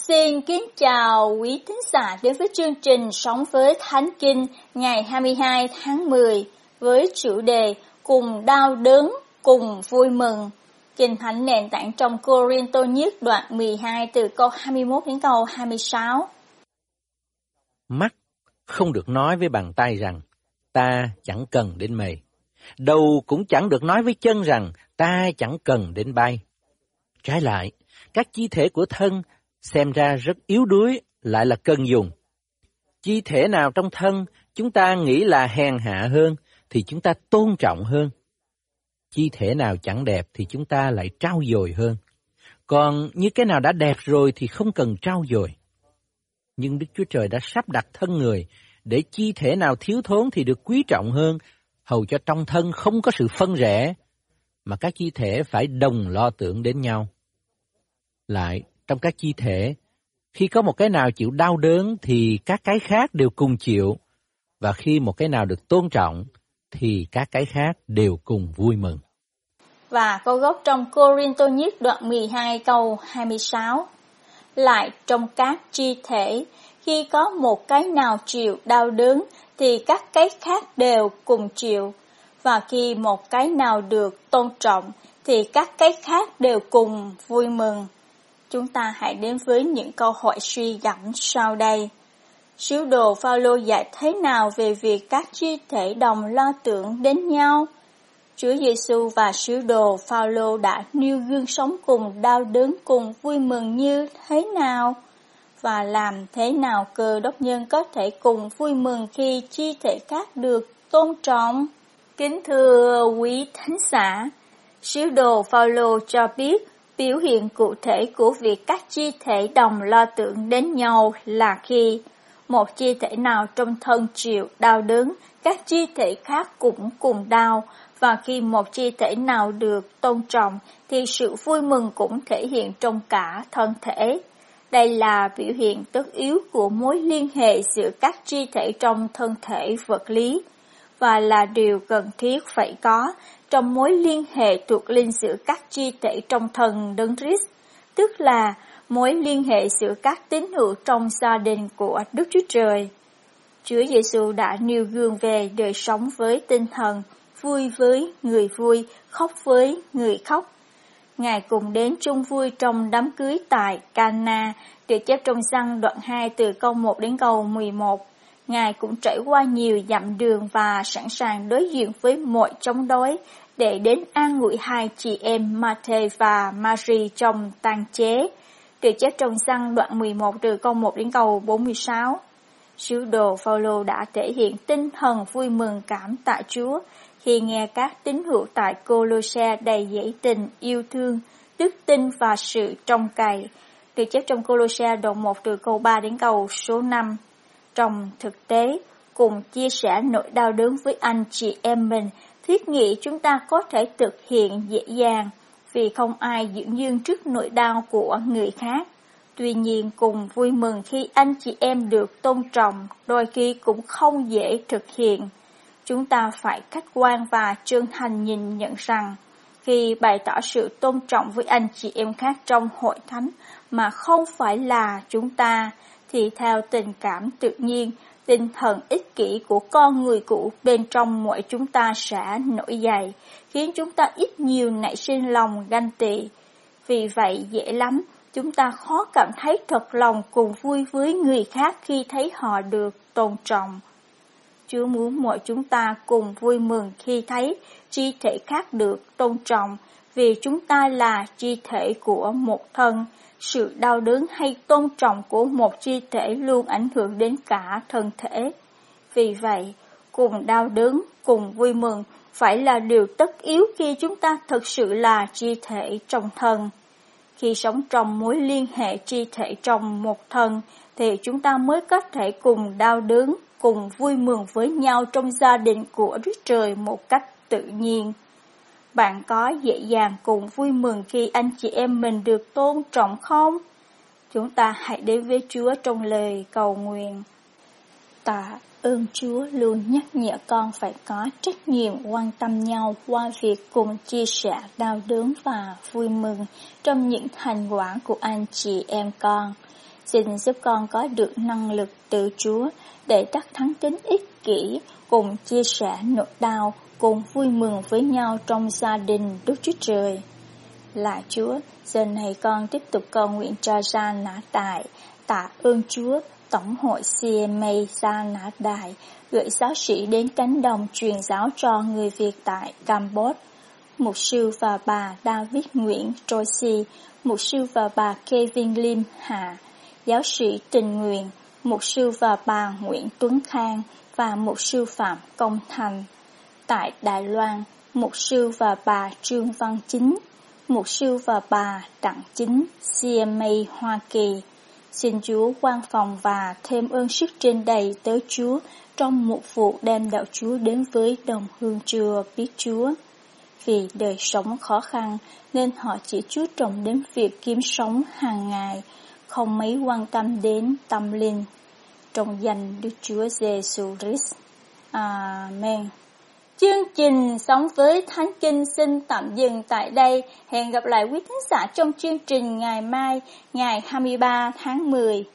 Xin kính chào quý thính giả đến với chương trình Sống với Thánh Kinh ngày 22 tháng 10 với chủ đề Cùng đau đớn, cùng vui mừng. Kinh Thánh nền tảng trong Cô-rinh-tô nhất đoạn 12 từ câu 21 đến câu 26. Mắt không được nói với bàn tay rằng ta chẳng cần đến mày. Đầu cũng chẳng được nói với chân rằng ta chẳng cần đến bay. Trái lại, các chi thể của thân xem ra rất yếu đuối lại là cần dùng. Chi thể nào trong thân chúng ta nghĩ là hèn hạ hơn thì chúng ta tôn trọng hơn. Chi thể nào chẳng đẹp thì chúng ta lại trau dồi hơn. Còn như cái nào đã đẹp rồi thì không cần trau dồi. Nhưng Đức Chúa Trời đã sắp đặt thân người để chi thể nào thiếu thốn thì được quý trọng hơn, hầu cho trong thân không có sự phân rẽ, mà các chi thể phải đồng lo tưởng đến nhau. Lại, trong các chi thể, khi có một cái nào chịu đau đớn thì các cái khác đều cùng chịu, và khi một cái nào được tôn trọng thì các cái khác đều cùng vui mừng. Và câu gốc trong Cô-rinh-tô nhất đoạn 12 câu 26. Lại trong các chi thể, khi có một cái nào chịu đau đớn thì các cái khác đều cùng chịu, và khi một cái nào được tôn trọng thì các cái khác đều cùng vui mừng. Chúng ta hãy đến với những câu hỏi suy gẫm sau đây. Sứ đồ Phao-lô dạy thế nào về việc các chi thể đồng lo tưởng đến nhau? Chúa Giêsu và sứ đồ Phao-lô đã nêu gương sống cùng đau đớn cùng vui mừng như thế nào? Và làm thế nào Cơ Đốc nhân có thể cùng vui mừng khi chi thể khác được tôn trọng? Kính thưa quý thính giả, sứ đồ Phao-lô cho biết biểu hiện cụ thể của việc các chi thể đồng lo tưởng đến nhau là khi một chi thể nào trong thân chịu đau đớn, các chi thể khác cũng cùng đau, và khi một chi thể nào được tôn trọng thì sự vui mừng cũng thể hiện trong cả thân thể. Đây là biểu hiện tất yếu của mối liên hệ giữa các chi thể trong thân thể vật lý, và là điều cần thiết phải có trong mối liên hệ thuộc linh giữa các chi thể trong thân Đấng Christ, tức là mối liên hệ giữa các tín hữu trong gia đình của Đức Chúa Trời. Chúa Giêsu đã nêu gương về đời sống với tinh thần vui với người vui, khóc với người khóc. Ngài cùng đến chung vui trong đám cưới tại Cana, được chép trong Giăng đoạn 2 từ câu 1 đến câu 11. Ngài cũng trải qua nhiều dặm đường và sẵn sàng đối diện với mọi chống đối để đến an ủi hai chị em Ma-thê và Ma-ri trong tang chế, được chép trong Giăng đoạn 11 từ câu 1 đến câu 46. Sứ đồ Phao-lô đã thể hiện tinh thần vui mừng cảm tạ Chúa khi nghe các tín hữu tại Cô-lô-se đầy dẫy tình yêu thương, đức tin và sự trông cậy, được chép trong Cô-lô-se đoạn 1 từ câu 3 đến câu số 5. Trong thực tế, cùng chia sẻ nỗi đau đớn với anh chị em mình, thiết nghĩ chúng ta có thể thực hiện dễ dàng, vì không ai dưỡng dương trước nỗi đau của người khác. Tuy nhiên, cùng vui mừng khi anh chị em được tôn trọng, đôi khi cũng không dễ thực hiện. Chúng ta phải khách quan và chân thành nhìn nhận rằng, khi bày tỏ sự tôn trọng với anh chị em khác trong hội thánh mà không phải là chúng ta, thì theo tình cảm tự nhiên, tinh thần ích kỷ của con người cũ bên trong mỗi chúng ta sẽ nổi dậy, khiến chúng ta ít nhiều nảy sinh lòng ganh tị. Vì vậy dễ lắm, chúng ta khó cảm thấy thật lòng cùng vui với người khác khi thấy họ được tôn trọng. Chúa muốn mọi chúng ta cùng vui mừng khi thấy chi thể khác được tôn trọng, vì chúng ta là chi thể của một thân. Sự đau đớn hay tôn trọng của một chi thể luôn ảnh hưởng đến cả thân thể. Vì vậy, cùng đau đớn, cùng vui mừng phải là điều tất yếu khi chúng ta thực sự là chi thể trong thân. Khi sống trong mối liên hệ chi thể trong một thân, thì chúng ta mới có thể cùng đau đớn, cùng vui mừng với nhau trong gia đình của Đức Trời một cách tự nhiên. Bạn có dễ dàng cùng vui mừng khi anh chị em mình được tôn trọng không? Chúng ta hãy đến với Chúa trong lời cầu nguyện. Tạ ơn Chúa luôn nhắc nhở con phải có trách nhiệm quan tâm nhau qua việc cùng chia sẻ đau đớn và vui mừng trong những thành quả của anh chị em con. Xin giúp con có được năng lực từ Chúa để đắc thắng tính ích kỷ, cùng chia sẻ nỗi đau, cùng vui mừng với nhau trong gia đình Đức Chúa Trời. Lạy Chúa, giờ này con tiếp tục cầu nguyện cho Gia Nã Đại. Tạ ơn Chúa, Tổng hội CMA Gia Nã Đại gửi giáo sĩ đến cánh đồng truyền giáo cho người Việt tại Campuchia. Mục sư và bà David Nguyễn Tracy, mục sư và bà Kevin Lim Hà, giáo sĩ tình nguyện, mục sư và bà Nguyễn Tuấn Khang và mục sư Phạm Công Thành. Tại Đài Loan, mục sư và bà Trương Văn Chính, mục sư và bà Đặng Chính, CMA Hoa Kỳ. Xin Chúa quan phòng và thêm ơn sức trên đầy tới Chúa trong một vụ đem đạo Chúa đến với đồng hương chưa biết Chúa. Vì đời sống khó khăn nên họ chỉ chú trọng đến việc kiếm sống hàng ngày, không mấy quan tâm đến tâm linh. Trong danh Đức Chúa Giêsu Christ. Amen. Chương trình Sống với Thánh Kinh xin tạm dừng tại đây. Hẹn gặp lại quý thính giả trong chương trình ngày mai, ngày 23 tháng 10.